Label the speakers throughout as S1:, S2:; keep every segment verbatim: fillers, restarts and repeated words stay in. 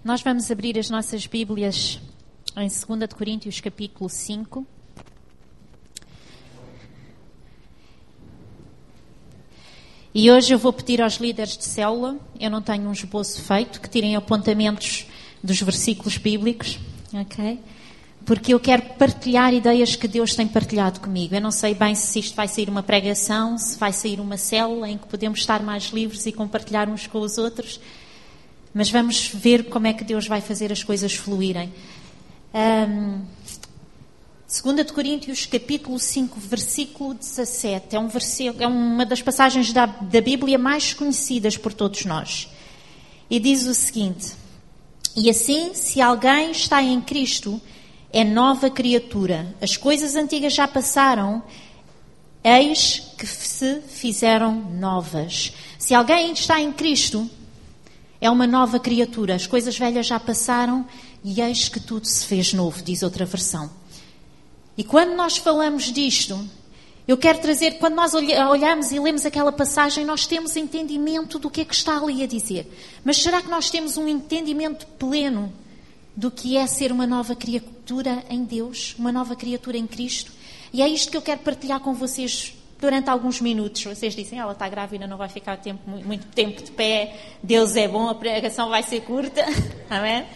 S1: Nós vamos abrir as nossas Bíblias em segunda de Coríntios, capítulo cinco. E hoje eu vou pedir aos líderes de célula, eu não tenho um esboço feito, que tirem apontamentos dos versículos bíblicos, ok? Porque eu quero partilhar ideias que Deus tem partilhado comigo. Eu não sei bem se isto vai sair uma pregação, se vai sair uma célula em que podemos estar mais livres e compartilhar uns com os outros, mas vamos ver como é que Deus vai fazer as coisas fluírem. Um, segunda de Coríntios, capítulo cinco, versículo dezassete, é, um versículo, é uma das passagens da, da Bíblia mais conhecidas por todos nós. E diz o seguinte: e assim, se alguém está em Cristo, é nova criatura. As coisas antigas já passaram, eis que se fizeram novas. Se alguém está em Cristo, é uma nova criatura. As coisas velhas já passaram e eis que tudo se fez novo, diz outra versão. E quando nós falamos disto, eu quero trazer, quando nós olhamos e lemos aquela passagem, nós temos entendimento do que é que está ali a dizer. Mas será que nós temos um entendimento pleno do que é ser uma nova criatura em Deus, uma nova criatura em Cristo? E é isto que eu quero partilhar com vocês durante alguns minutos. Vocês dizem, ela está grávida, não vai ficar tempo, muito tempo de pé, Deus é bom, a pregação vai ser curta, amém?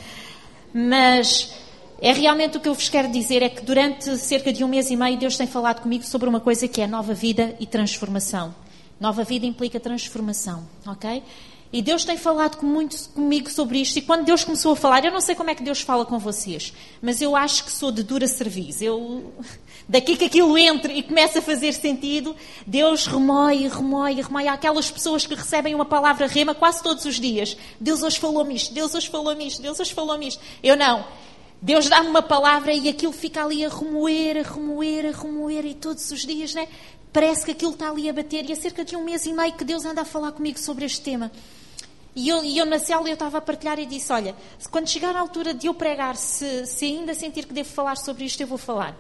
S1: Mas é realmente o que eu vos quero dizer, é que durante cerca de um mês e meio Deus tem falado comigo sobre uma coisa que é nova vida e transformação. Nova vida implica transformação, ok? E Deus tem falado muito comigo sobre isto, e quando Deus começou a falar, eu não sei como é que Deus fala com vocês, mas eu acho que sou de dura cerviz. Eu, daqui que aquilo entre e começa a fazer sentido, Deus remói, remói, remói. Há aquelas pessoas que recebem uma palavra rema quase todos os dias. Deus hoje falou-me isto, Deus hoje falou-me isto, Deus hoje falou-me isto. Eu não. Deus dá-me uma palavra e aquilo fica ali a remoer, a remoer, a remoer, e todos os dias, né? Parece que aquilo está ali a bater, e há cerca de um mês e meio que Deus anda a falar comigo sobre este tema. E eu, e eu na célula eu estava a partilhar e disse, olha, quando chegar a altura de eu pregar, se, se ainda sentir que devo falar sobre isto, eu vou falar.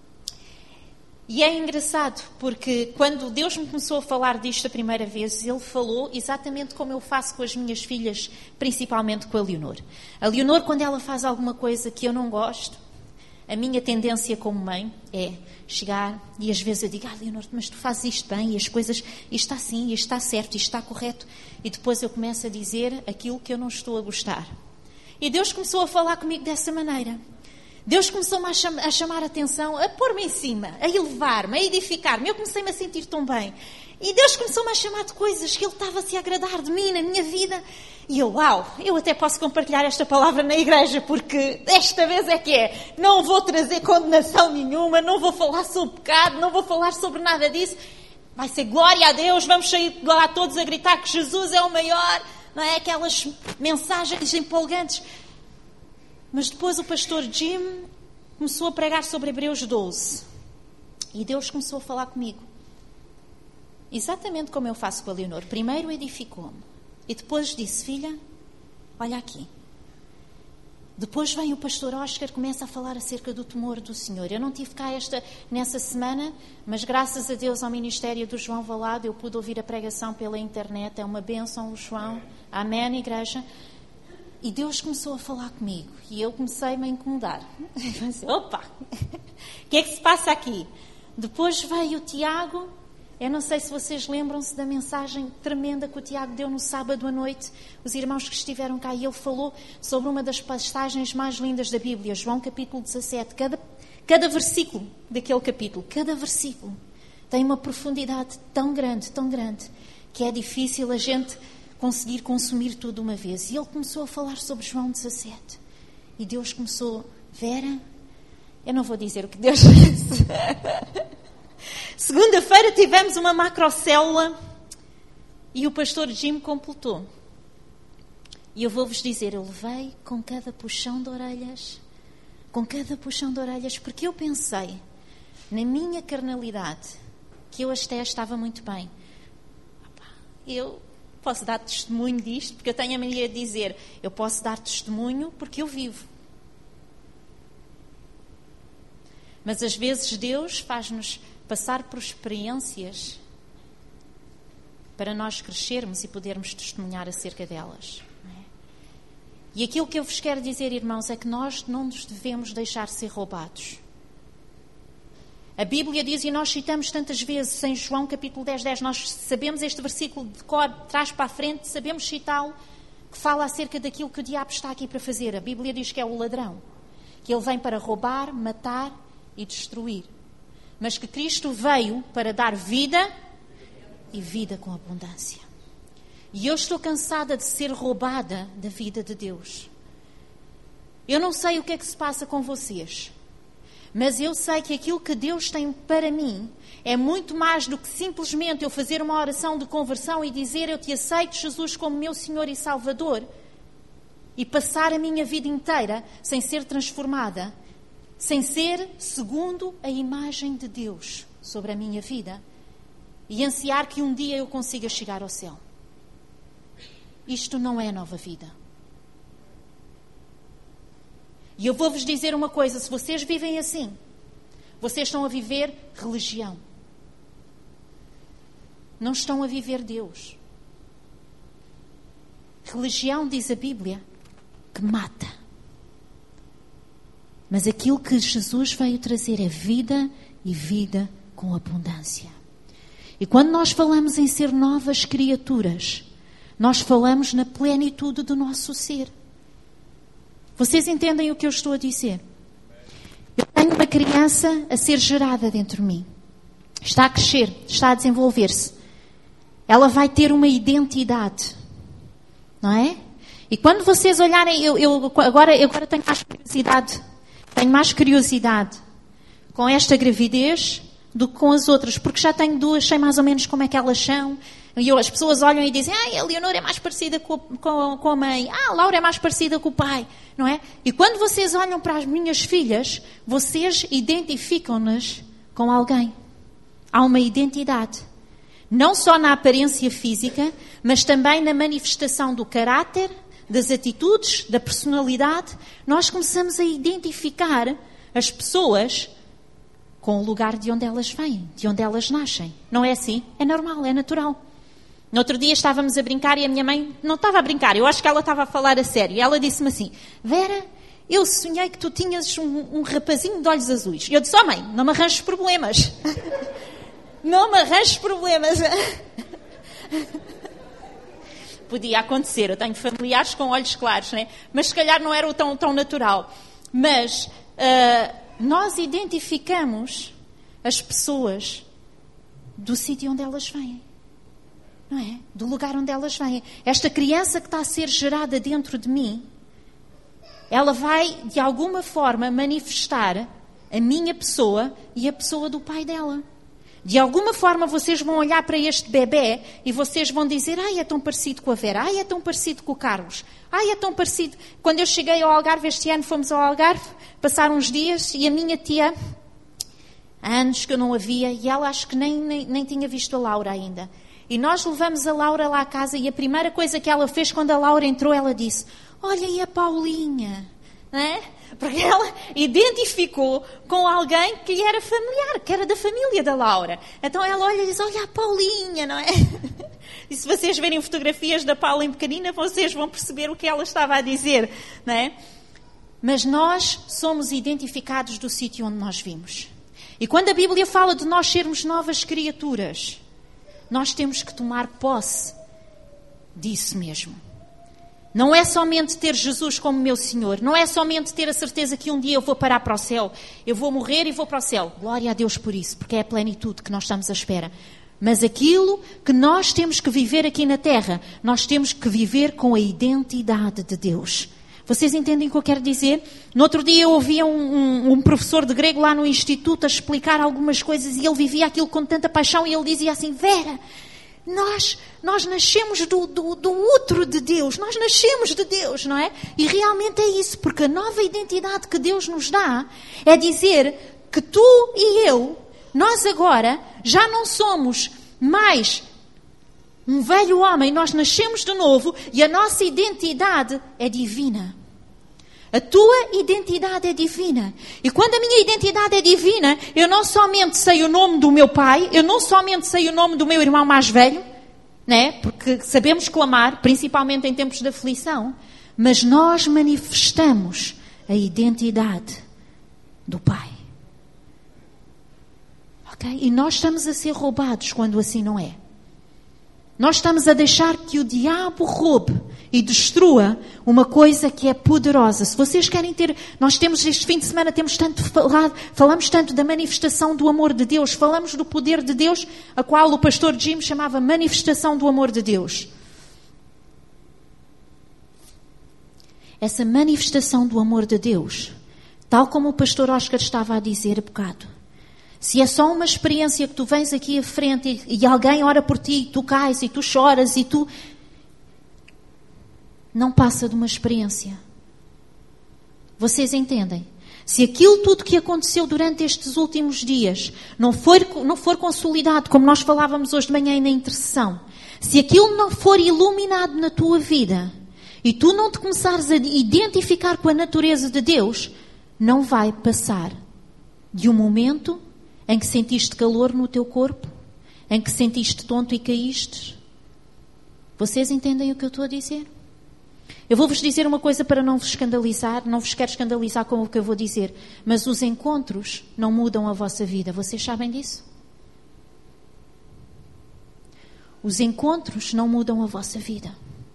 S1: E é engraçado, porque quando Deus me começou a falar disto a primeira vez, Ele falou exatamente como eu faço com as minhas filhas, principalmente com a Leonor. A Leonor, quando ela faz alguma coisa que eu não gosto, a minha tendência como mãe é chegar e às vezes eu digo, ah, Leonor, mas tu fazes isto bem, e as coisas, isto está assim, isto está certo, isto está correto, e depois eu começo a dizer aquilo que eu não estou a gostar. E Deus começou a falar comigo dessa maneira. Deus começou-me a, cham- a chamar a atenção, a pôr-me em cima, a elevar-me, a edificar-me. Eu comecei-me a sentir tão bem. E Deus começou-me a chamar de coisas que Ele estava-se a agradar de mim, na minha vida. E eu, uau, eu até posso compartilhar esta palavra na igreja, porque desta vez é que é. Não vou trazer condenação nenhuma, não vou falar sobre pecado, não vou falar sobre nada disso. Vai ser glória a Deus, vamos sair lá todos a gritar que Jesus é o maior. Não é? Aquelas mensagens empolgantes. Mas depois o pastor Jim começou a pregar sobre Hebreus doze. E Deus começou a falar comigo. Exatamente como eu faço com a Leonor. Primeiro edificou-me. E depois disse, filha, olha aqui. Depois vem o pastor Oscar, começa a falar acerca do temor do Senhor. Eu não tive cá esta, nessa semana, mas graças a Deus ao ministério do João Valado, eu pude ouvir a pregação pela internet. É uma bênção, o João. Amém, igreja. E Deus começou a falar comigo. E eu comecei-me a incomodar. Opa! O que é que se passa aqui? Depois veio o Tiago. Eu não sei se vocês lembram-se da mensagem tremenda que o Tiago deu no sábado à noite. Os irmãos que estiveram cá. E ele falou sobre uma das passagens mais lindas da Bíblia. João capítulo dezassete. Cada, cada versículo daquele capítulo, cada versículo, tem uma profundidade tão grande, tão grande, que é difícil a gente conseguir consumir tudo de uma vez. E ele começou a falar sobre João dezassete. E Deus começou, Vera, eu não vou dizer o que Deus disse. Segunda-feira tivemos uma macrocélula e o pastor Jim completou. E eu vou-vos dizer, eu levei com cada puxão de orelhas, com cada puxão de orelhas, porque eu pensei, na minha carnalidade, que eu até estava muito bem. Eu posso dar testemunho disto, porque eu tenho a mania de dizer, eu posso dar testemunho porque eu vivo. Mas às vezes Deus faz-nos passar por experiências para nós crescermos e podermos testemunhar acerca delas. Não é? E aquilo que eu vos quero dizer, irmãos, é que nós não nos devemos deixar ser roubados. A Bíblia diz, e nós citamos tantas vezes em João capítulo dez, dez, nós sabemos este versículo de cor, de trás para a frente, sabemos citá-lo, que fala acerca daquilo que o diabo está aqui para fazer. A Bíblia diz que é o ladrão, que ele vem para roubar, matar e destruir. Mas que Cristo veio para dar vida e vida com abundância. E eu estou cansada de ser roubada da vida de Deus. Eu não sei o que é que se passa com vocês, mas eu sei que aquilo que Deus tem para mim é muito mais do que simplesmente eu fazer uma oração de conversão e dizer eu te aceito, Jesus, como meu Senhor e Salvador, e passar a minha vida inteira sem ser transformada, sem ser segundo a imagem de Deus sobre a minha vida e ansiar que um dia eu consiga chegar ao céu. Isto não é nova vida. E eu vou-vos dizer uma coisa, se vocês vivem assim, vocês estão a viver religião. Não estão a viver Deus. Religião, diz a Bíblia, que mata. Mas aquilo que Jesus veio trazer é vida e vida com abundância. E quando nós falamos em ser novas criaturas, nós falamos na plenitude do nosso ser. Vocês entendem o que eu estou a dizer? Eu tenho uma criança a ser gerada dentro de mim. Está a crescer, está a desenvolver-se. Ela vai ter uma identidade. Não é? E quando vocês olharem, eu, eu, agora, eu agora tenho mais curiosidade, tenho mais curiosidade com esta gravidez do que com as outras, porque já tenho duas, sei mais ou menos como é que elas são. E eu, as pessoas olham e dizem, ah, a Leonor é mais parecida com, com, com a mãe, ah, a Laura é mais parecida com o pai, não é? E quando vocês olham para as minhas filhas, vocês identificam-nas com alguém. Há uma identidade. Não só na aparência física, mas também na manifestação do caráter, das atitudes, da personalidade. Nós começamos a identificar as pessoas com o lugar de onde elas vêm, de onde elas nascem. Não é assim? É normal, é natural. No outro dia estávamos a brincar e a minha mãe não estava a brincar, eu acho que ela estava a falar a sério. E ela disse-me assim, Vera, eu sonhei que tu tinhas um, um rapazinho de olhos azuis. E eu disse, oh mãe, não me arranjes problemas. Não me arranjes problemas. Podia acontecer, eu tenho familiares com olhos claros, né? Mas se calhar não era tão, tão natural. Mas uh, nós identificamos as pessoas do sítio onde elas vêm. Não é? Do lugar onde elas vêm. Esta criança que está a ser gerada dentro de mim, ela vai, de alguma forma, manifestar a minha pessoa e a pessoa do pai dela. De alguma forma, vocês vão olhar para este bebê e vocês vão dizer, ai, é tão parecido com a Vera, ai, é tão parecido com o Carlos, ai, é tão parecido... Quando eu cheguei ao Algarve, este ano fomos ao Algarve, passaram uns dias e a minha tia, há anos que eu não a via, e ela acho que nem, nem, nem tinha visto a Laura ainda. E nós levamos a Laura lá à casa e a primeira coisa que ela fez quando a Laura entrou, ela disse, olha aí a Paulinha, não é? Porque ela identificou com alguém que lhe era familiar, que era da família da Laura. Então ela olha e diz, olha a Paulinha, não é? E se vocês verem fotografias da Paula em pequenina, vocês vão perceber o que ela estava a dizer, não é? Mas nós somos identificados do sítio onde nós vimos. E quando a Bíblia fala de nós sermos novas criaturas, nós temos que tomar posse disso mesmo. Não é somente ter Jesus como meu Senhor. Não é somente ter a certeza que um dia eu vou parar para o céu. Eu vou morrer e vou para o céu. Glória a Deus por isso, porque é a plenitude que nós estamos à espera. Mas aquilo que nós temos que viver aqui na Terra, nós temos que viver com a identidade de Deus. Vocês entendem o que eu quero dizer? No outro dia eu ouvia um, um, um professor de grego lá no Instituto a explicar algumas coisas e ele vivia aquilo com tanta paixão e ele dizia assim, Vera, nós, nós nascemos do, do, do útero de Deus, nós nascemos de Deus, não é? E realmente é isso, porque a nova identidade que Deus nos dá é dizer que tu e eu, nós agora já não somos mais um velho homem, nós nascemos de novo e a nossa identidade é divina. A tua identidade é divina. E quando a minha identidade é divina, eu não somente sei o nome do meu pai, eu não somente sei o nome do meu irmão mais velho, né? Porque sabemos clamar, principalmente em tempos de aflição, mas nós manifestamos a identidade do Pai. Ok? E nós estamos a ser roubados quando assim não é. Nós estamos a deixar que o diabo roube e destrua uma coisa que é poderosa. Se vocês querem ter... Nós temos este fim de semana, temos tanto falado, falamos tanto da manifestação do amor de Deus, falamos do poder de Deus, a qual o pastor Jim chamava manifestação do amor de Deus. Essa manifestação do amor de Deus, tal como o pastor Oscar estava a dizer há bocado, se é só uma experiência que tu vens aqui à frente e, e alguém ora por ti, e tu cais e tu choras e tu... Não passa de uma experiência. Vocês entendem? Se aquilo tudo que aconteceu durante estes últimos dias não for, não for consolidado, como nós falávamos hoje de manhã na intercessão, se aquilo não for iluminado na tua vida e tu não te começares a identificar com a natureza de Deus, não vai passar de um momento em que sentiste calor no teu corpo, em que sentiste tonto e caíste. Vocês entendem o que eu estou a dizer? Eu vou-vos dizer uma coisa para não vos escandalizar, não vos quero escandalizar com o que eu vou dizer, mas os encontros não mudam a vossa vida. Vocês sabem disso? Os encontros não mudam a vossa vida.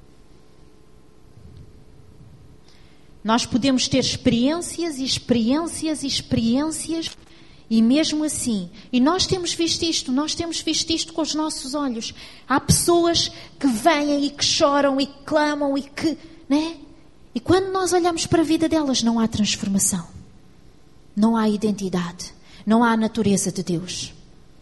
S1: Nós podemos ter experiências e experiências e experiências e mesmo assim, e nós temos visto isto, nós temos visto isto com os nossos olhos. Há pessoas que vêm e que choram e que clamam e que, né? E quando nós olhamos para a vida delas, não há transformação. Não há identidade. Não há a natureza de Deus.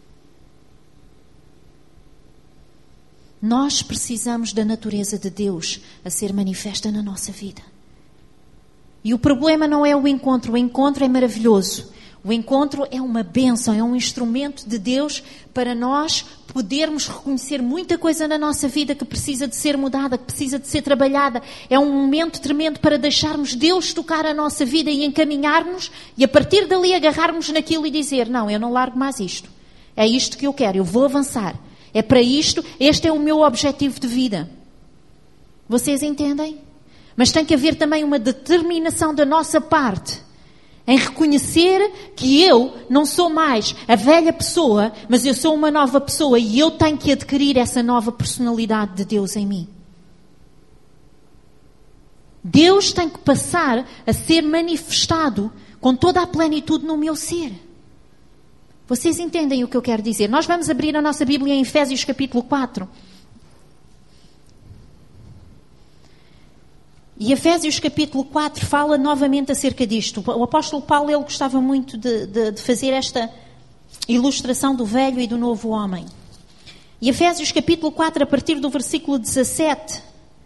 S1: Nós precisamos da natureza de Deus a ser manifesta na nossa vida. E o problema não é o encontro. O encontro é maravilhoso. O encontro é uma bênção, é um instrumento de Deus para nós podermos reconhecer muita coisa na nossa vida que precisa de ser mudada, que precisa de ser trabalhada. É um momento tremendo para deixarmos Deus tocar a nossa vida e encaminhar-nos e a partir dali agarrarmos naquilo e dizer, não, eu não largo mais isto. É isto que eu quero, eu vou avançar. É para isto, este é o meu objetivo de vida. Vocês entendem? Mas tem que haver também uma determinação da nossa parte em reconhecer que eu não sou mais a velha pessoa, mas eu sou uma nova pessoa e eu tenho que adquirir essa nova personalidade de Deus em mim. Deus tem que passar a ser manifestado com toda a plenitude no meu ser. Vocês entendem o que eu quero dizer? Nós vamos abrir a nossa Bíblia em Efésios capítulo quatro. E Efésios capítulo quatro fala novamente acerca disto. O apóstolo Paulo, ele gostava muito de, de, de fazer esta ilustração do velho e do novo homem. E Efésios capítulo quatro, a partir do versículo dezassete,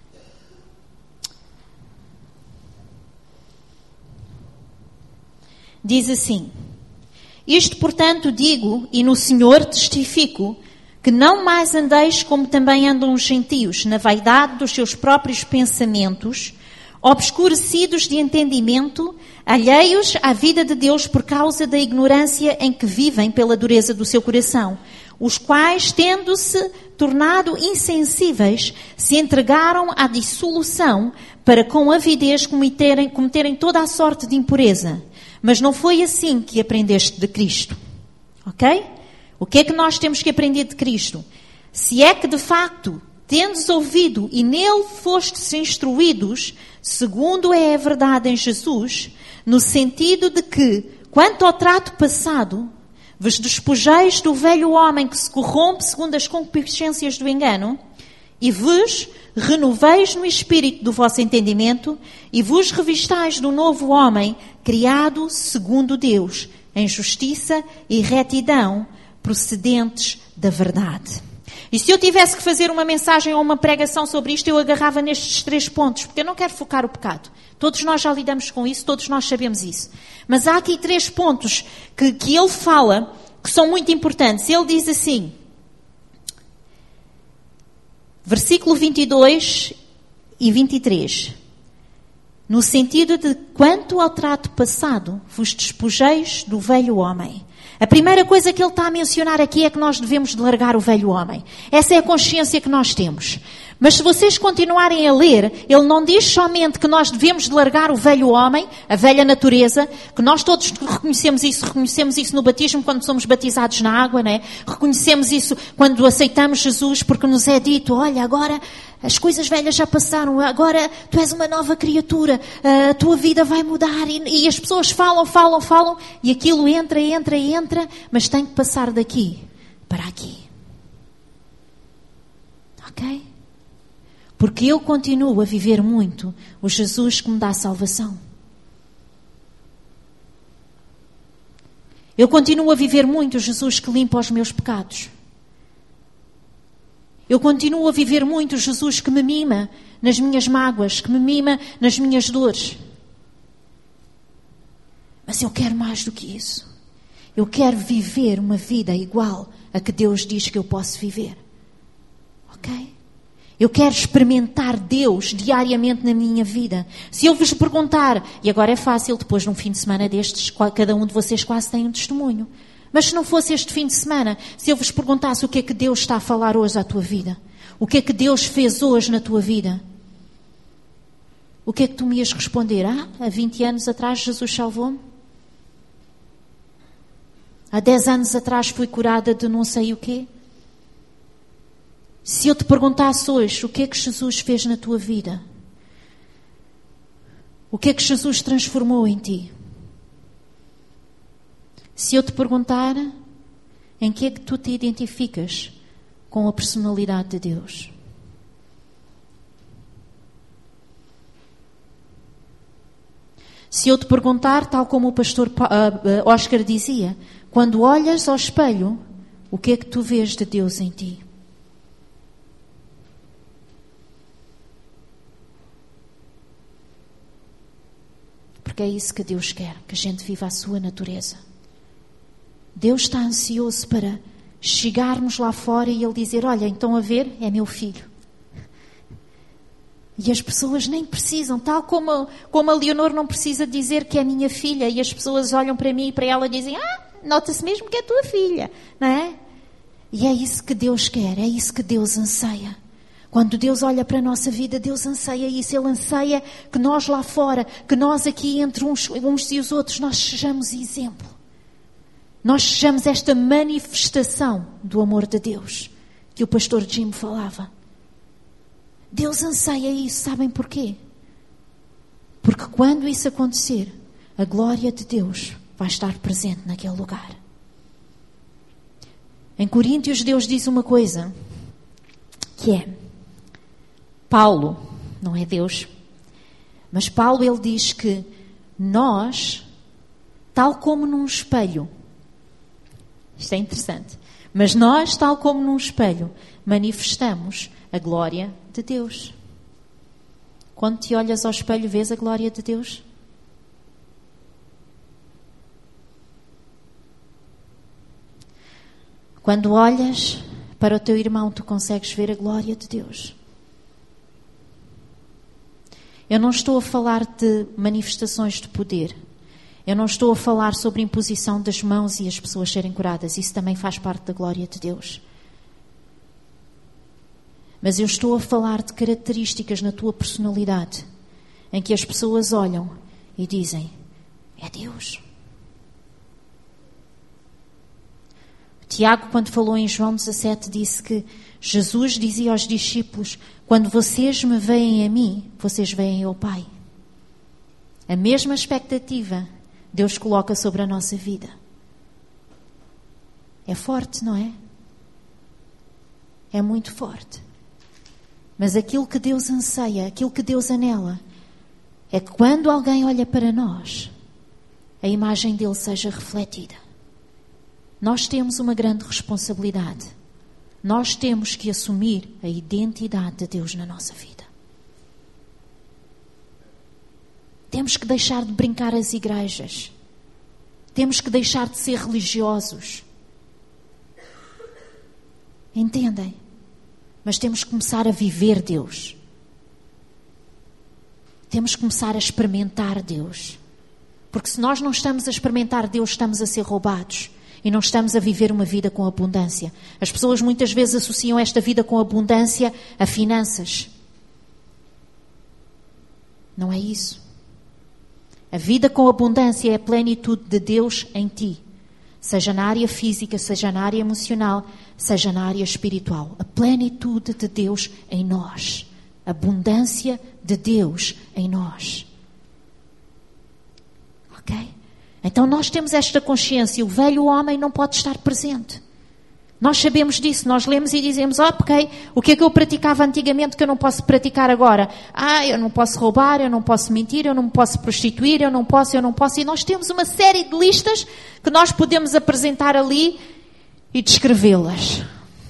S1: diz assim: Isto, portanto, digo, e no Senhor testifico, que não mais andeis como também andam os gentios, na vaidade dos seus próprios pensamentos, obscurecidos de entendimento, alheios à vida de Deus por causa da ignorância em que vivem pela dureza do seu coração, os quais, tendo-se tornado insensíveis, se entregaram à dissolução para com avidez cometerem, cometerem toda a sorte de impureza. Mas não foi assim que aprendeste de Cristo. Ok? O que é que nós temos que aprender de Cristo? Se é que de facto tendes ouvido e nele fostes instruídos, segundo é a verdade em Jesus, no sentido de que, quanto ao trato passado, vos despojeis do velho homem que se corrompe segundo as concupiscências do engano, e vos renoveis no espírito do vosso entendimento, e vos revistais do novo homem, criado segundo Deus, em justiça e retidão, procedentes da verdade. E se eu tivesse que fazer uma mensagem ou uma pregação sobre isto, eu agarrava nestes três pontos, porque eu não quero focar o pecado. Todos nós já lidamos com isso, todos nós sabemos isso. Mas há aqui três pontos que, que ele fala que são muito importantes. Ele diz assim, versículo vinte e dois e vinte e três, no sentido de, quanto ao trato passado, vos despojeis do velho homem. A primeira coisa que ele está a mencionar aqui é que nós devemos de largar o velho homem. Essa é a consciência que nós temos. Mas se vocês continuarem a ler, ele não diz somente que nós devemos de largar o velho homem, a velha natureza, que nós todos reconhecemos isso, reconhecemos isso no batismo quando somos batizados na água, não é? Reconhecemos isso quando aceitamos Jesus, porque nos é dito, olha, agora as coisas velhas já passaram, agora tu és uma nova criatura, a tua vida vai mudar. E, e as pessoas falam, falam, falam, e aquilo entra, entra, entra, mas tem que passar daqui para aqui. Ok? Porque eu continuo a viver muito o Jesus que me dá salvação. Eu continuo a viver muito o Jesus que limpa os meus pecados. Eu continuo a viver muito o Jesus que me mima nas minhas mágoas, que me mima nas minhas dores. Mas eu quero mais do que isso. Eu quero viver uma vida igual a que Deus diz que eu posso viver. Ok? Eu quero experimentar Deus diariamente na minha vida. Se eu vos perguntar, e agora é fácil, depois de um fim de semana destes, cada um de vocês quase tem um testemunho. Mas se não fosse este fim de semana, se eu vos perguntasse o que é que Deus está a falar hoje à tua vida, o que é que Deus fez hoje na tua vida, o que é que tu me ias responder? Ah, há vinte anos atrás Jesus salvou-me. Há dez anos atrás fui curada de não sei o quê. Se eu te perguntasse hoje o que é que Jesus fez na tua vida, o que é que Jesus transformou em ti? Se eu te perguntar em que é que tu te identificas com a personalidade de Deus? Se eu te perguntar, tal como o pastor Oscar dizia, quando olhas ao espelho, o que é que tu vês de Deus em ti? Porque é isso que Deus quer, que a gente viva a sua natureza. Deus está ansioso para chegarmos lá fora e Ele dizer, olha, então a ver, é meu filho. E as pessoas nem precisam, tal como, como a Leonor não precisa dizer que é minha filha, e as pessoas olham para mim e para ela e dizem, ah, nota-se mesmo que é tua filha, não é? E é isso que Deus quer, é isso que Deus anseia. Quando Deus olha para a nossa vida, Deus anseia isso. Ele anseia que nós lá fora, que nós aqui entre uns, uns e os outros, nós sejamos exemplo. Nós sejamos esta manifestação do amor de Deus, que o pastor Jim falava. Deus anseia isso, sabem porquê? Porque quando isso acontecer, a glória de Deus vai estar presente naquele lugar. Em Coríntios, Deus diz uma coisa, que é, Paulo, não é Deus, mas Paulo ele diz que nós, tal como num espelho, isto é interessante, mas nós, tal como num espelho, manifestamos a glória de Deus. Quando te olhas ao espelho, vês a glória de Deus? Quando olhas para o teu irmão, tu consegues ver a glória de Deus. Eu não estou a falar de manifestações de poder. Eu não estou a falar sobre imposição das mãos e as pessoas serem curadas. Isso também faz parte da glória de Deus. Mas eu estou a falar de características na tua personalidade, em que as pessoas olham e dizem, é Deus. Tiago, quando falou em João dezassete, disse que Jesus dizia aos discípulos, quando vocês me veem a mim, vocês veem ao Pai. A mesma expectativa Deus coloca sobre a nossa vida. É forte, não é? É muito forte. Mas aquilo que Deus anseia, aquilo que Deus anela, é que quando alguém olha para nós, a imagem dele seja refletida. Nós temos uma grande responsabilidade. Nós temos que assumir a identidade de Deus na nossa vida. Temos que deixar de brincar as igrejas. Temos que deixar de ser religiosos. Entendem? Mas temos que começar a viver Deus. Temos que começar a experimentar Deus. Porque se nós não estamos a experimentar Deus, estamos a ser roubados. e não estamos a viver uma vida com abundância. As pessoas muitas vezes associam esta vida com abundância a finanças. Não é isso. A vida com abundância é a plenitude de Deus em ti. Seja na área física, seja na área emocional, seja na área espiritual. A plenitude de Deus em nós. A abundância de Deus em nós. Ok? Então nós temos esta consciência. O velho homem não pode estar presente. Nós sabemos disso. Nós lemos e dizemos, oh, ok, o que é que eu praticava antigamente que eu não posso praticar agora? Ah, eu não posso roubar, eu não posso mentir, eu não posso prostituir, eu não posso, eu não posso. E nós temos uma série de listas que nós podemos apresentar ali e descrevê-las.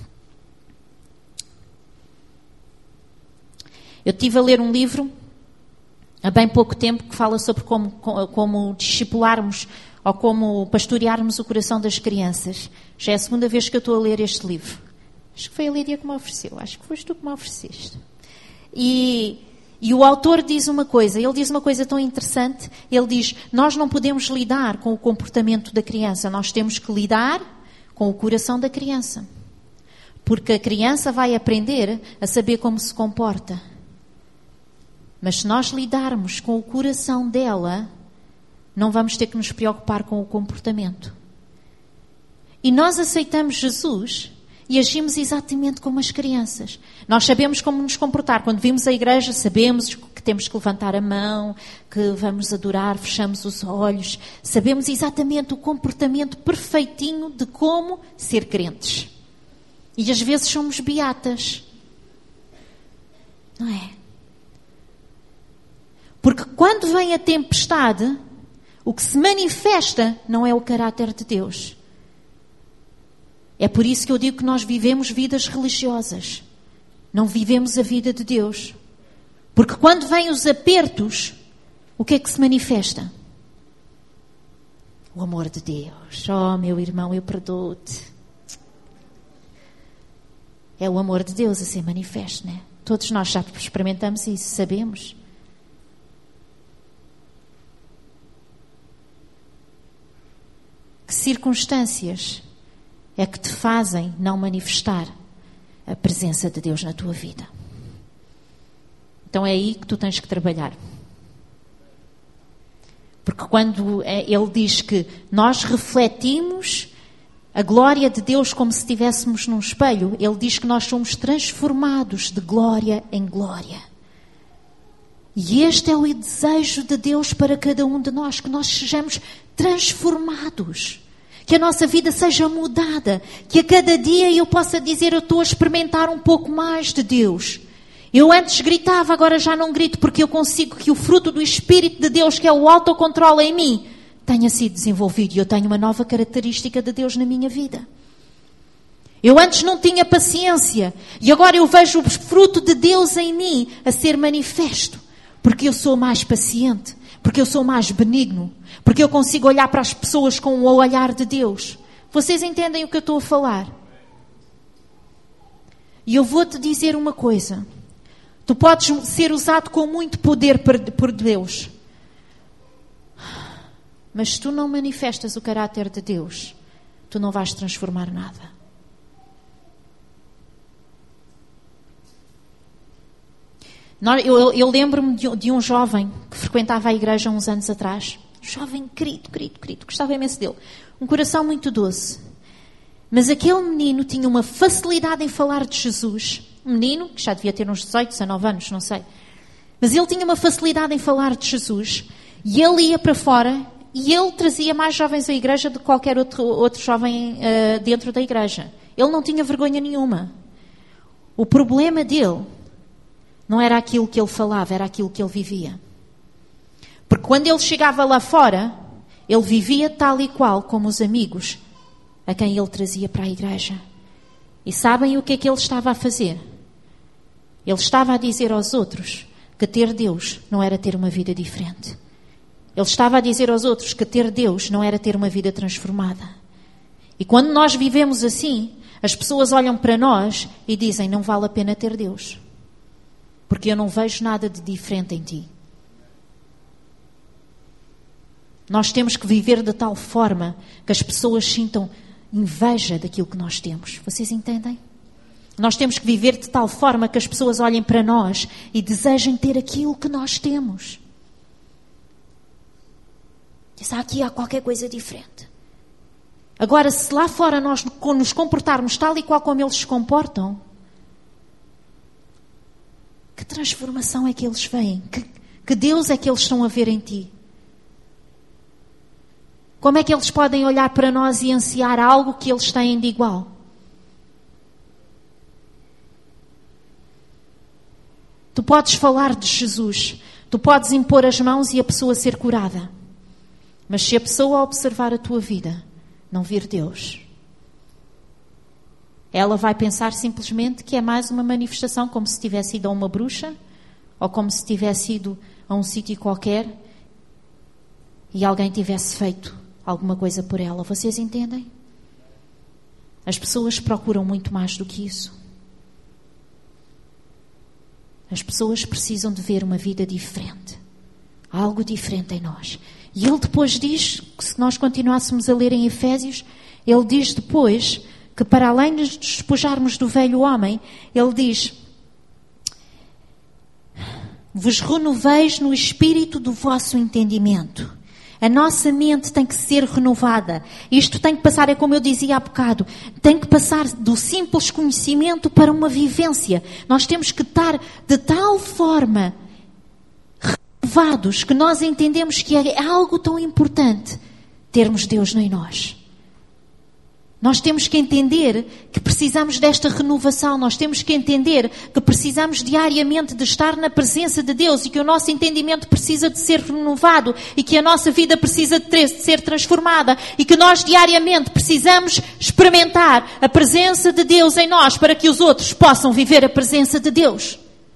S1: Eu estive a ler um livro há bem pouco tempo que fala sobre como, como discipularmos ou como pastorearmos o coração das crianças. Já é a segunda vez que eu estou a ler este livro. Acho que foi a Lídia que me ofereceu. Acho que foste tu que me ofereceste. E, e o autor diz uma coisa. Ele diz uma coisa tão interessante. Ele diz, nós não podemos lidar com o comportamento da criança. Nós temos que lidar com o coração da criança. Porque a criança vai aprender a saber como se comporta. Mas se nós lidarmos com o coração dela, não vamos ter que nos preocupar com o comportamento. E nós aceitamos Jesus e agimos exatamente como as crianças. Nós sabemos como nos comportar. Quando vimos a igreja, sabemos que temos que levantar a mão, que vamos adorar, fechamos os olhos. Sabemos exatamente o comportamento perfeitinho de como ser crentes. E às vezes somos beatas. Não é? Porque quando vem a tempestade, o que se manifesta não é o caráter de Deus. É por isso que eu digo que nós vivemos vidas religiosas. Não vivemos a vida de Deus. Porque quando vêm os apertos, o que é que se manifesta? O amor de Deus. Oh, meu irmão, eu perdoo-te. É o amor de Deus a ser manifesto, não é? Todos nós já experimentamos isso, sabemos. Que circunstâncias é que te fazem não manifestar a presença de Deus na tua vida? Então é aí que tu tens que trabalhar. Porque quando ele diz que nós refletimos a glória de Deus como se estivéssemos num espelho, ele diz que nós somos transformados de glória em glória. E este é o desejo de Deus para cada um de nós, que nós sejamos transformados. Que a nossa vida seja mudada. Que a cada dia eu possa dizer, eu estou a experimentar um pouco mais de Deus. Eu antes gritava, agora já não grito, porque eu consigo que o fruto do Espírito de Deus, que é o autocontrole em mim, tenha sido desenvolvido. E eu tenho uma nova característica de Deus na minha vida. Eu antes não tinha paciência. E agora eu vejo o fruto de Deus em mim a ser manifesto. Porque eu sou mais paciente. Porque eu sou mais benigno. Porque eu consigo olhar para as pessoas com o olhar de Deus. Vocês entendem o que eu estou a falar? E eu vou-te dizer uma coisa. Tu podes ser usado com muito poder por Deus. Mas se tu não manifestas o caráter de Deus, tu não vais transformar nada. Eu, eu lembro-me de, de um jovem que frequentava a igreja há uns anos atrás. Um jovem querido, querido, querido. Gostava imenso dele. Um coração muito doce. Mas aquele menino tinha uma facilidade em falar de Jesus. Um menino que já devia ter uns dezoito, dezanove anos, não sei. Mas ele tinha uma facilidade em falar de Jesus. E ele ia para fora e ele trazia mais jovens à igreja do que qualquer outro, outro jovem uh, dentro da igreja. Ele não tinha vergonha nenhuma. O problema dele não era aquilo que ele falava, era aquilo que ele vivia. Porque quando ele chegava lá fora, ele vivia tal e qual como os amigos a quem ele trazia para a igreja. E sabem o que é que ele estava a fazer? Ele estava a dizer aos outros que ter Deus não era ter uma vida diferente. Ele estava a dizer aos outros que ter Deus não era ter uma vida transformada. E quando nós vivemos assim, as pessoas olham para nós e dizem, não vale a pena ter Deus. Porque eu não vejo nada de diferente em ti. Nós temos que viver de tal forma que as pessoas sintam inveja daquilo que nós temos. Vocês entendem? Nós temos que viver de tal forma que as pessoas olhem para nós e desejem ter aquilo que nós temos. Diz, aqui há qualquer coisa diferente. Agora, se lá fora nós nos comportarmos tal e qual como eles se comportam, que transformação é que eles veem? Que, que Deus é que eles estão a ver em ti? Como é que eles podem olhar para nós e ansiar algo que eles têm de igual? Tu podes falar de Jesus, tu podes impor as mãos e a pessoa ser curada. Mas se a pessoa observar a tua vida, não vir Deus, ela vai pensar simplesmente que é mais uma manifestação, como se tivesse ido a uma bruxa, ou como se tivesse ido a um sítio qualquer e alguém tivesse feito alguma coisa por ela. Vocês entendem? As pessoas procuram muito mais do que isso. As pessoas precisam de ver uma vida diferente. Algo diferente em nós. E ele depois diz, que se nós continuássemos a ler em Efésios, ele diz depois que para além de nos despojarmos do velho homem, ele diz: vos renoveis no espírito do vosso entendimento. A nossa mente tem que ser renovada. Isto tem que passar, é como eu dizia há bocado, tem que passar do simples conhecimento para uma vivência. Nós temos que estar de tal forma renovados que nós entendemos que é algo tão importante termos Deus em nós. Nós temos que entender que precisamos desta renovação. Nós temos que entender que precisamos diariamente de estar na presença de Deus e que o nosso entendimento precisa de ser renovado e que a nossa vida precisa de ser transformada e que nós diariamente precisamos experimentar a presença de Deus em nós para que os outros possam viver a presença de Deus.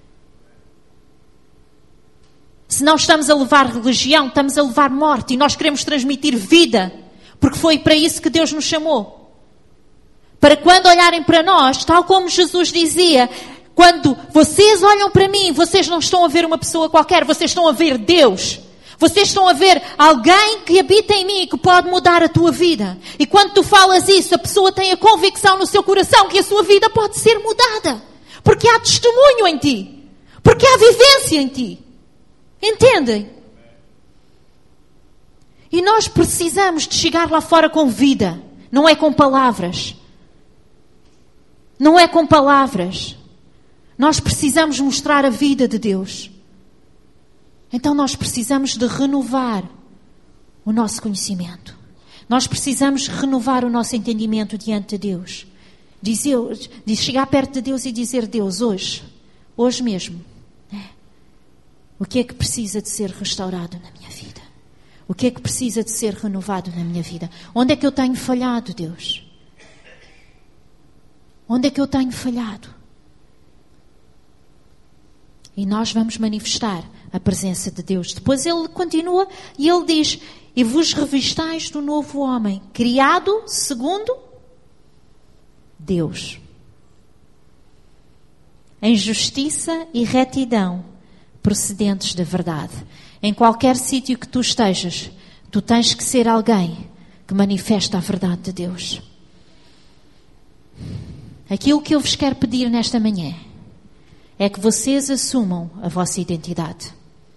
S1: Se não estamos a levar religião, estamos a levar morte e nós queremos transmitir vida, porque foi para isso que Deus nos chamou. Para quando olharem para nós, tal como Jesus dizia, quando vocês olham para mim, vocês não estão a ver uma pessoa qualquer, vocês estão a ver Deus. Vocês estão a ver alguém que habita em mim e que pode mudar a tua vida. E quando tu falas isso, a pessoa tem a convicção no seu coração que a sua vida pode ser mudada. Porque há testemunho em ti. Porque há vivência em ti. Entendem? E nós precisamos de chegar lá fora com vida. Não é com palavras. Não é com palavras. Nós precisamos mostrar a vida de Deus. Então nós precisamos de renovar o nosso conhecimento. Nós precisamos renovar o nosso entendimento diante de Deus. Dizer, de chegar perto de Deus e dizer: Deus, hoje, hoje mesmo, né? O que é que precisa de ser restaurado na minha vida? O que é que precisa de ser renovado na minha vida? Onde é que eu tenho falhado, Deus? Onde é que eu tenho falhado? E nós vamos manifestar a presença de Deus. Depois ele continua e ele diz: e vos revistais do novo homem, criado segundo Deus, em justiça e retidão, procedentes da verdade. Em qualquer sítio que tu estejas, tu tens que ser alguém que manifesta a verdade de Deus. Aquilo que eu vos quero pedir nesta manhã é que vocês assumam a vossa identidade.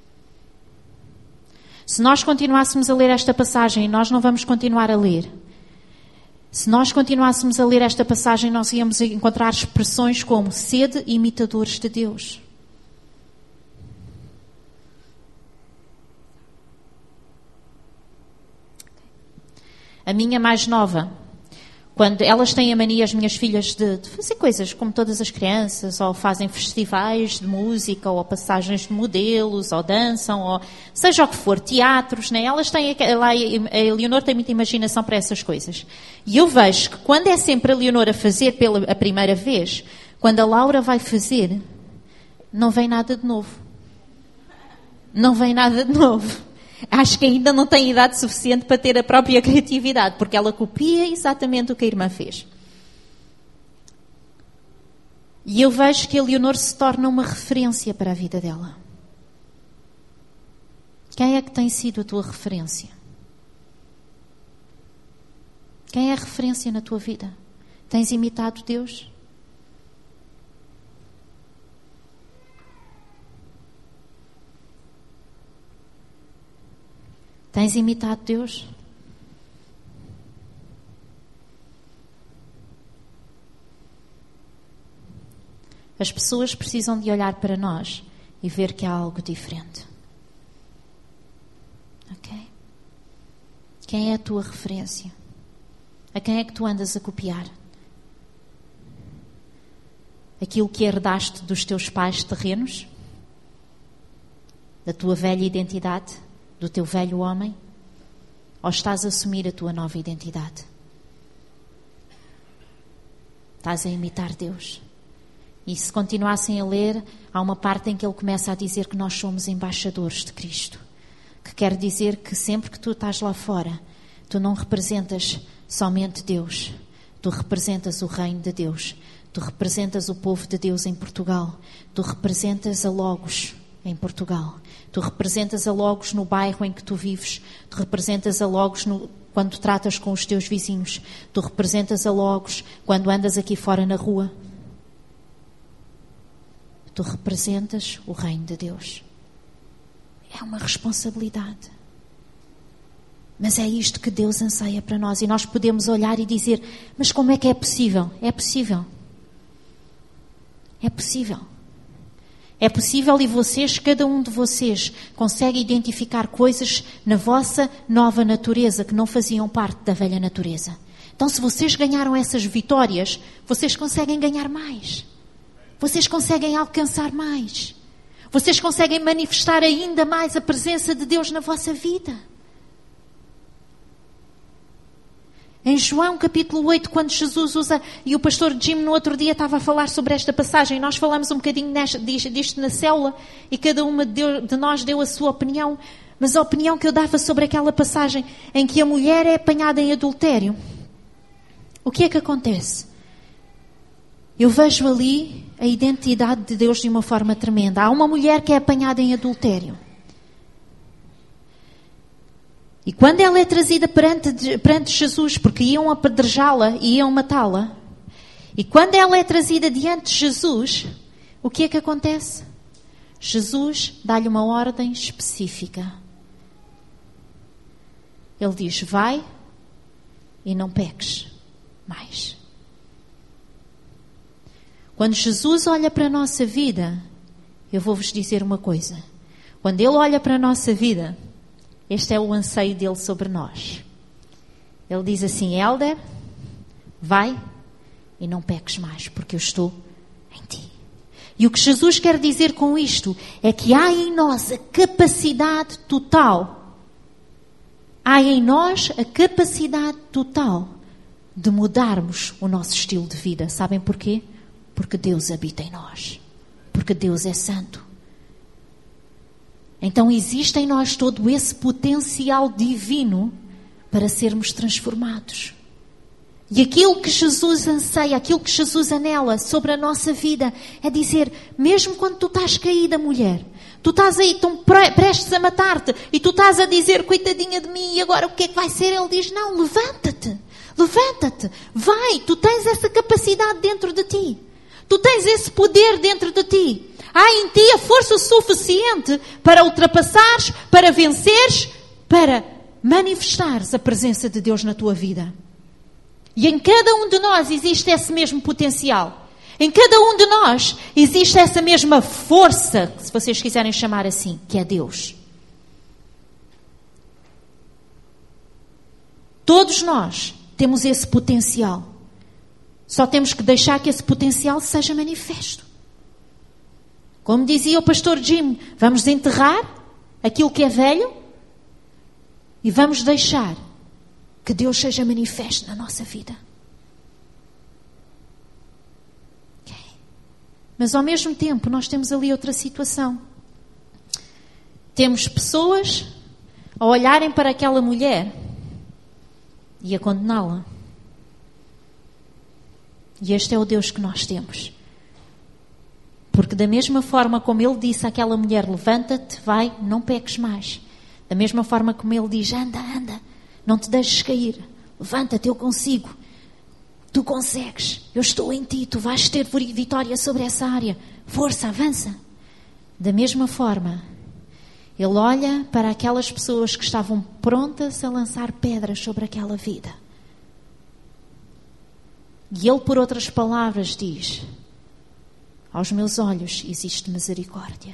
S1: Se nós continuássemos a ler esta passagem, e nós não vamos continuar a ler, se nós continuássemos a ler esta passagem, nós íamos encontrar expressões como sede imitadores de Deus. A minha mais nova, quando elas têm a mania, as minhas filhas, de, de fazer coisas como todas as crianças, ou fazem festivais de música, ou passagens de modelos, ou dançam, ou seja o que for, teatros, né? Elas têm, lá, a Leonor tem muita imaginação para essas coisas. E eu vejo que quando é sempre a Leonor a fazer pela a primeira vez, quando a Laura vai fazer, não vem nada de novo. Não vem nada de novo. Acho que ainda não tem idade suficiente para ter a própria criatividade, porque ela copia exatamente o que a irmã fez. E eu vejo que a Leonor se torna uma referência para a vida dela. Quem é que tem sido a tua referência? Quem é a referência na tua vida? Tens imitado Deus? Tens imitado Deus? As pessoas precisam de olhar para nós e ver que há algo diferente. Ok? Quem é a tua referência? A quem é que tu andas a copiar? Aquilo que herdaste dos teus pais terrenos? Da tua velha identidade? Do teu velho homem? Ou estás a assumir a tua nova identidade? Estás a imitar Deus? E se continuassem a ler, há uma parte em que ele começa a dizer que nós somos embaixadores de Cristo. Que quer dizer que sempre que tu estás lá fora, tu não representas somente Deus. Tu representas o reino de Deus. Tu representas o povo de Deus em Portugal. Tu representas a Logos em Portugal. Tu representas a Logos no bairro em que tu vives. Tu representas a Logos no, quando tratas com os teus vizinhos. Tu representas a Logos quando andas aqui fora na rua. Tu representas o reino de Deus. É uma responsabilidade. Mas é isto que Deus anseia para nós. E nós podemos olhar e dizer, mas como é que é possível? É possível. É possível. É possível e vocês, cada um de vocês, consegue identificar coisas na vossa nova natureza que não faziam parte da velha natureza. Então, se vocês ganharam essas vitórias, vocês conseguem ganhar mais. Vocês conseguem alcançar mais. Vocês conseguem manifestar ainda mais a presença de Deus na vossa vida. Em João capítulo oito, quando Jesus usa, e o pastor Jim no outro dia estava a falar sobre esta passagem, nós falamos um bocadinho nesta, disto na célula, e cada uma de, de nós deu a sua opinião, mas a opinião que eu dava sobre aquela passagem em que a mulher é apanhada em adultério, o que é que acontece? Eu vejo ali a identidade de Deus de uma forma tremenda. Há uma mulher que é apanhada em adultério. E quando ela é trazida perante, perante Jesus, porque iam apedrejá-la e iam matá-la, e quando ela é trazida diante de Jesus, o que é que acontece? Jesus dá-lhe uma ordem específica. Ele diz, vai e não peques mais. Quando Jesus olha para a nossa vida, eu vou-vos dizer uma coisa. Quando Ele olha para a nossa vida, este é o anseio dele sobre nós. Ele diz assim, Helder, vai e não peques mais, porque eu estou em ti. E o que Jesus quer dizer com isto é que há em nós a capacidade total, há em nós a capacidade total de mudarmos o nosso estilo de vida. Sabem porquê? Porque Deus habita em nós. Porque Deus é santo. Então existe em nós todo esse potencial divino para sermos transformados. E aquilo que Jesus anseia, aquilo que Jesus anela sobre a nossa vida, é dizer, mesmo quando tu estás caída, mulher, tu estás aí tão prestes a matar-te, e tu estás a dizer, coitadinha de mim, e agora o que é que vai ser? Ele diz, não, levanta-te, levanta-te, vai, tu tens essa capacidade dentro de ti. Tu tens esse poder dentro de ti. Há em ti a força suficiente para ultrapassares, para venceres, para manifestares a presença de Deus na tua vida. E em cada um de nós existe esse mesmo potencial. Em cada um de nós existe essa mesma força, se vocês quiserem chamar assim, que é Deus. Todos nós temos esse potencial. Só temos que deixar que esse potencial seja manifesto. Como dizia o pastor Jim, vamos enterrar aquilo que é velho e vamos deixar que Deus seja manifesto na nossa vida. Okay. Mas ao mesmo tempo nós temos ali outra situação. Temos pessoas a olharem para aquela mulher e a condená-la. E este é o Deus que nós temos. Porque da mesma forma como Ele disse àquela mulher, levanta-te, vai, não peques mais. Da mesma forma como Ele diz, anda, anda, não te deixes cair, levanta-te, eu consigo. Tu consegues, eu estou em ti, tu vais ter vitória sobre essa área. Força, avança. Da mesma forma, ele olha para aquelas pessoas que estavam prontas a lançar pedras sobre aquela vida. E ele, por outras palavras, diz: aos meus olhos existe misericórdia.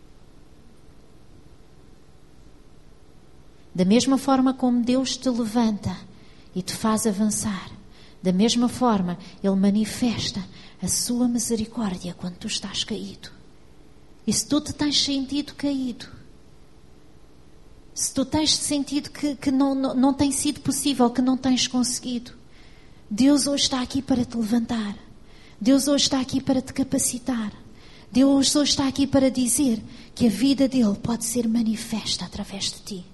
S1: Da mesma forma como Deus te levanta e te faz avançar, da mesma forma Ele manifesta a sua misericórdia quando tu estás caído. E se tu te tens sentido caído, se tu tens sentido que, que não, não, não tem sido possível, que não tens conseguido, Deus hoje está aqui para te levantar. Deus hoje está aqui para te capacitar. Deus hoje está aqui para dizer que a vida dele pode ser manifesta através de ti.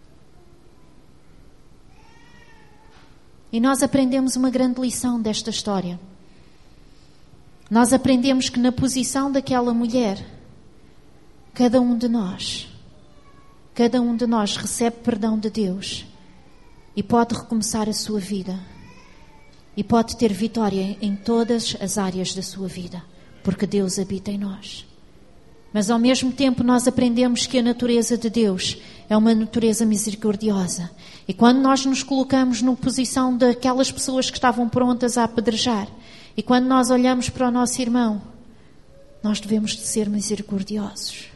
S1: E nós aprendemos uma grande lição desta história. Nós aprendemos que na posição daquela mulher, cada um de nós, cada um de nós recebe perdão de Deus e pode recomeçar a sua vida. E pode ter vitória em todas as áreas da sua vida, porque Deus habita em nós. Mas ao mesmo tempo nós aprendemos que a natureza de Deus é uma natureza misericordiosa. E quando nós nos colocamos na posição daquelas pessoas que estavam prontas a apedrejar, e quando nós olhamos para o nosso irmão, nós devemos de ser misericordiosos.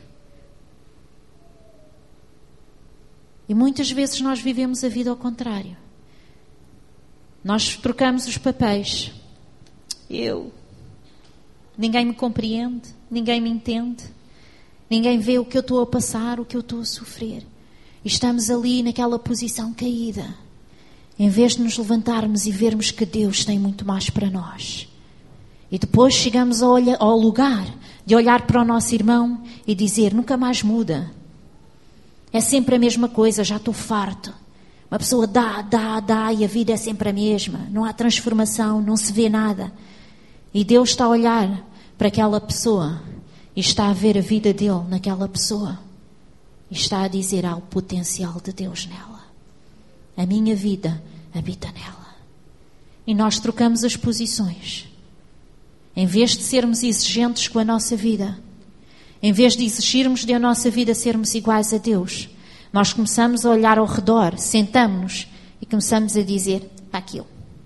S1: E muitas vezes nós vivemos a vida ao contrário. Nós trocamos os papéis. Eu. Ninguém me compreende, ninguém me entende, ninguém vê o que eu estou a passar, o que eu estou a sofrer. E estamos ali naquela posição caída, em vez de nos levantarmos e vermos que Deus tem muito mais para nós. E depois chegamos ao, olha, ao lugar de olhar para o nosso irmão e dizer: nunca mais muda. É sempre a mesma coisa, já estou farto. Uma pessoa dá, dá, dá e a vida é sempre a mesma. Não há transformação, não se vê nada. E Deus está a olhar para aquela pessoa e está a ver a vida dele naquela pessoa. E está a dizer: há o potencial de Deus nela. A minha vida habita nela. E nós trocamos as posições. Em vez de sermos exigentes com a nossa vida, em vez de exigirmos de a nossa vida sermos iguais a Deus, nós começamos a olhar ao redor, sentamos-nos e começamos a dizer: aquilo.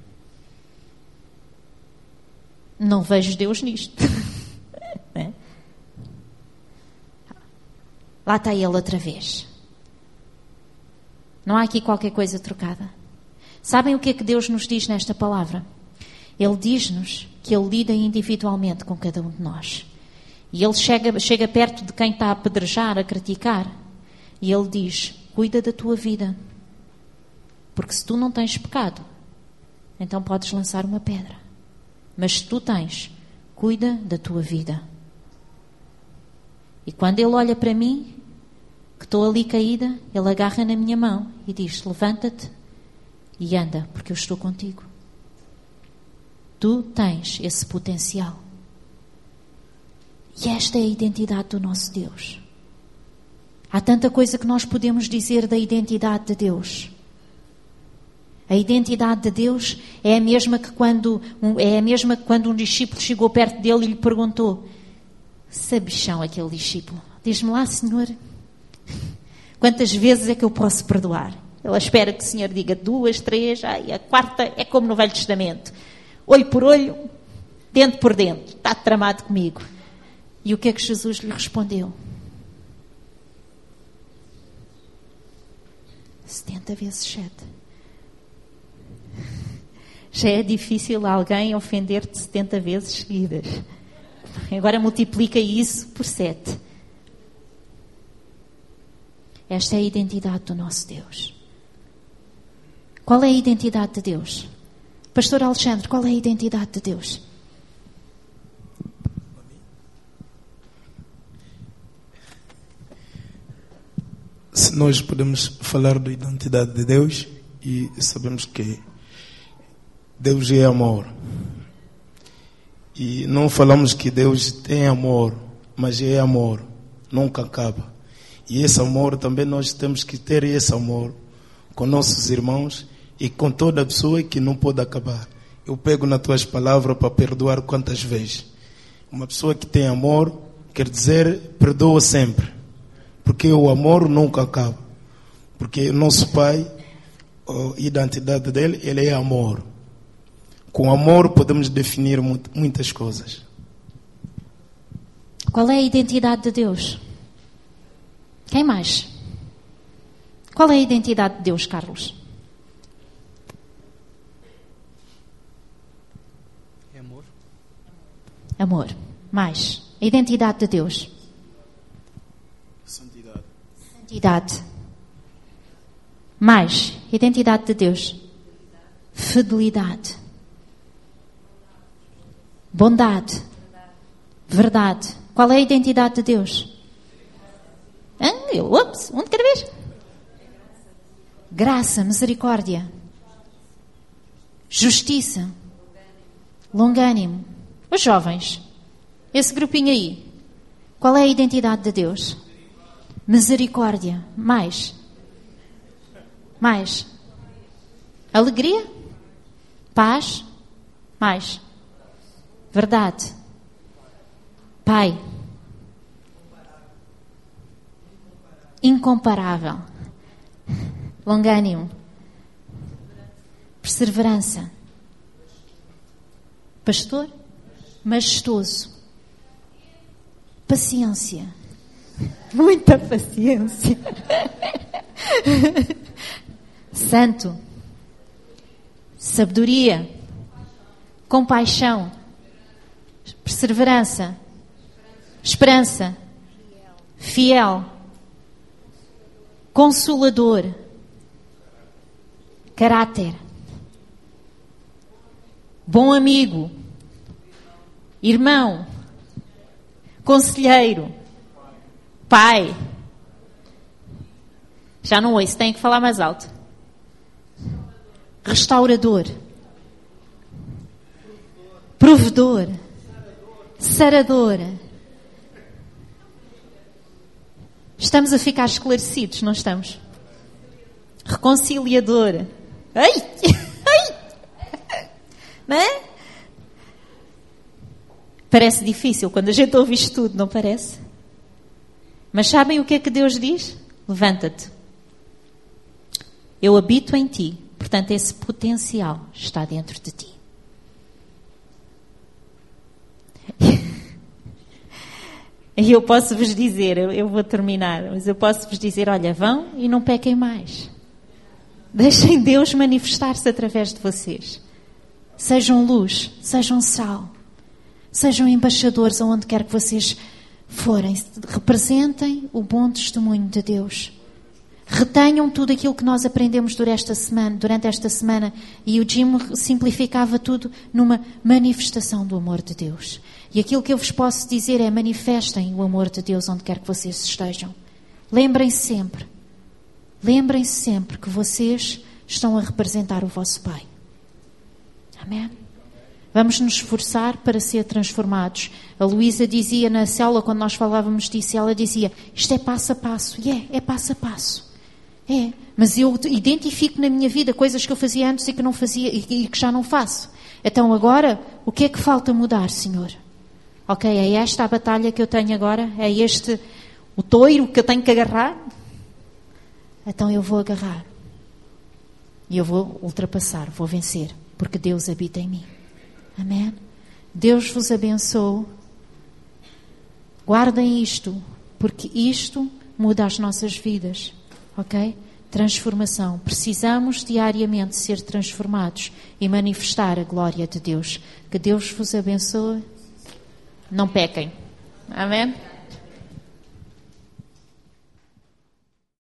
S1: Não vejo Deus nisto. É? Lá está ele outra vez. Não há aqui qualquer coisa trocada. Sabem o que é que Deus nos diz nesta palavra? Ele diz-nos que Ele lida individualmente com cada um de nós. E Ele chega, chega perto de quem está a apedrejar, a criticar. E Ele diz: cuida da tua vida. Porque se tu não tens pecado, então podes lançar uma pedra. Mas se tu tens, cuida da tua vida. E quando Ele olha para mim, que estou ali caída, Ele agarra na minha mão e diz: levanta-te e anda, porque eu estou contigo. Tu tens esse potencial. E esta é a identidade do nosso Deus. Há tanta coisa que nós podemos dizer da identidade de Deus. A identidade de Deus é a mesma que quando um, é a mesma que quando um discípulo chegou perto dele e lhe perguntou: sabichão aquele discípulo, diz-me lá, Senhor, quantas vezes é que eu posso perdoar? Ele espera que o Senhor diga duas, três, ai, a quarta é como no Velho Testamento. Olho por olho, dente por dente, está tramado comigo. E o que é que Jesus lhe respondeu? setenta vezes sete. Já é difícil alguém ofender-te setenta vezes seguidas. Agora multiplica isso por sete. Esta é a identidade do nosso Deus. Qual é a identidade de Deus? Pastor Alexandre, qual é a identidade de Deus?
S2: Se nós podemos falar da identidade de Deus, e sabemos que Deus é amor. E não falamos que Deus tem amor, mas é amor, nunca acaba. E esse amor também nós temos que ter esse amor com nossos irmãos e com toda a pessoa que não pode acabar. Eu pego nas tuas palavras para perdoar quantas vezes. Uma pessoa que tem amor, quer dizer, perdoa sempre. Porque o amor nunca acaba. Porque o nosso Pai, a identidade dele, ele é amor. Com amor podemos definir muitas coisas.
S1: Qual é a identidade de Deus? Quem mais? Qual é a identidade de Deus, Carlos?
S3: É amor.
S1: Amor. Mais. A identidade de Deus.
S2: Santidade.
S1: Santidade. Mais. Identidade de Deus. Fidelidade. Bondade. Verdade. Qual é a identidade de Deus? Ah, ups, um de cada vez. Graça, misericórdia. Justiça. Longânimo. Os jovens. Esse grupinho aí. Qual é a identidade de Deus? Misericórdia. Mais. Mais. Alegria. Paz. Mais. Verdade. Pai. Incomparável. Longânimo. Perseverança. Pastor. Majestoso. Paciência. Muita paciência. Santo. Sabedoria. Compaixão. Perseverança. Esperança. Fiel. Consolador. Caráter. Bom amigo. Irmão. Conselheiro. Pai. Já não ouço, tenho que falar mais alto. Restaurador. Provedor. Sarador. Estamos a ficar esclarecidos, não estamos? Reconciliador. Ai! Ai! Não é? Parece difícil quando a gente ouve isto tudo, não parece? Mas sabem o que é que Deus diz? Levanta-te. Eu habito em ti. Portanto, esse potencial está dentro de ti. E eu posso vos dizer, eu, eu vou terminar, mas eu posso vos dizer, olha, vão e não pequem mais. Deixem Deus manifestar-se através de vocês. Sejam luz, sejam sal, sejam embaixadores aonde quer que vocês forem. Representem o bom testemunho de Deus. Retenham tudo aquilo que nós aprendemos durante esta semana, durante esta semana, e o Jim simplificava tudo numa manifestação do amor de Deus. E aquilo que eu vos posso dizer é: manifestem o amor de Deus onde quer que vocês estejam. Lembrem-se sempre, lembrem-se sempre que vocês estão a representar o vosso Pai. Amém? Vamos nos esforçar para ser transformados. A Luísa dizia na célula, quando nós falávamos disso, ela dizia, isto é passo a passo. E é, é passo a passo. É, mas eu identifico na minha vida coisas que eu fazia antes e que não fazia e que já não faço. Então agora, o que é que falta mudar, Senhor? Ok, é esta a batalha que eu tenho agora? É este o touro que eu tenho que agarrar? Então eu vou agarrar. E eu vou ultrapassar, vou vencer, porque Deus habita em mim. Amém? Deus vos abençoe. Guardem isto, porque isto muda as nossas vidas. Ok? Transformação. Precisamos diariamente ser transformados e manifestar a glória de Deus. Que Deus vos abençoe. Não pequem. Amém?